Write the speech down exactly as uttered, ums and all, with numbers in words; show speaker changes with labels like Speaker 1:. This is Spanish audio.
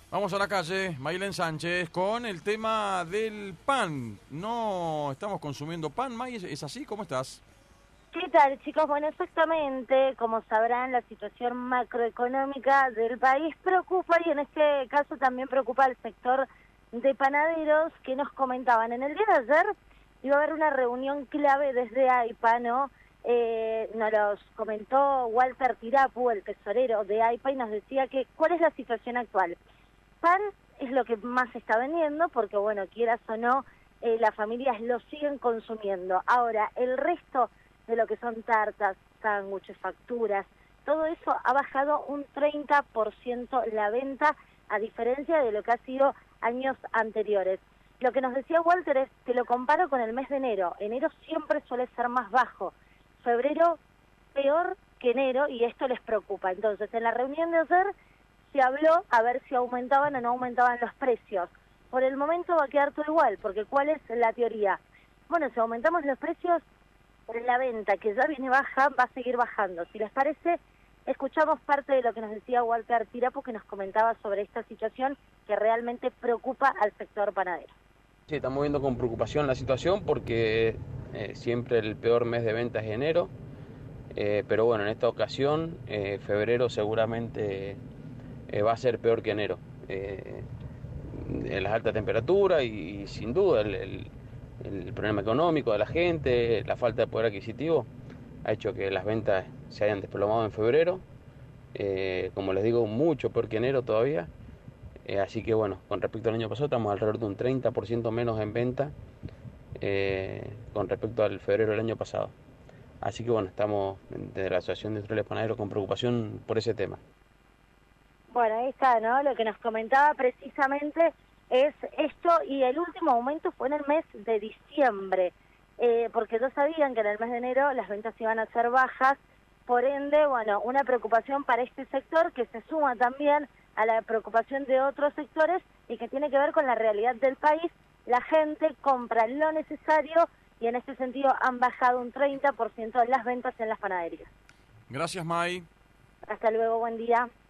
Speaker 1: Vamos a la calle, Maylen Sánchez, con el tema del pan. No estamos consumiendo pan, May, ¿es así? ¿Cómo estás?
Speaker 2: ¿Qué tal, chicos? Bueno, exactamente, como sabrán, la situación macroeconómica del país preocupa y en este caso también preocupa al sector de panaderos que nos comentaban. En el día de ayer iba a haber una reunión clave desde AIPA, ¿no? Eh, nos los comentó Walter Tirapu, el tesorero de AIPA, y nos decía que cuál es la situación actual. Pan es lo que más se está vendiendo porque, bueno, quieras o no, eh, las familias lo siguen consumiendo. Ahora, el resto de lo que son tartas, sándwiches, facturas, todo eso ha bajado un treinta por ciento la venta, a diferencia de lo que ha sido años anteriores. Lo que nos decía Walter es, te lo comparo con el mes de enero. Enero siempre suele ser más bajo. Febrero, peor que enero, y esto les preocupa. Entonces, en la reunión de ayer se habló a ver si aumentaban o no aumentaban los precios. Por el momento va a quedar todo igual, porque ¿cuál es la teoría? Bueno, si aumentamos los precios, la venta, que ya viene baja, va a seguir bajando. Si les parece, escuchamos parte de lo que nos decía Walter Tirapu, que nos comentaba sobre esta situación que realmente preocupa al sector panadero.
Speaker 3: Sí, estamos viendo con preocupación la situación porque eh, siempre el peor mes de ventas es enero, eh, pero bueno, en esta ocasión, eh, febrero seguramente eh, va a ser peor que enero. Eh, en las altas temperaturas y, y sin duda el, el, el problema económico de la gente, la falta de poder adquisitivo, ha hecho que las ventas se hayan desplomado en febrero, eh, como les digo, mucho peor que enero todavía. Eh, así que bueno, con respecto al año pasado estamos alrededor de un treinta por ciento menos en venta eh, con respecto al febrero del año pasado. Así que bueno, estamos desde la Asociación de Industriales Panaderos con preocupación por ese tema.
Speaker 2: Bueno, ahí está, ¿no? Lo que nos comentaba precisamente es esto, y el último aumento fue en el mes de diciembre, eh, porque todos sabían que en el mes de enero las ventas iban a ser bajas, por ende, bueno, una preocupación para este sector que se suma también a la preocupación de otros sectores y que tiene que ver con la realidad del país. La gente compra lo necesario y en este sentido han bajado un treinta por ciento las ventas en las panaderías.
Speaker 1: Gracias, May.
Speaker 2: Hasta luego, buen día.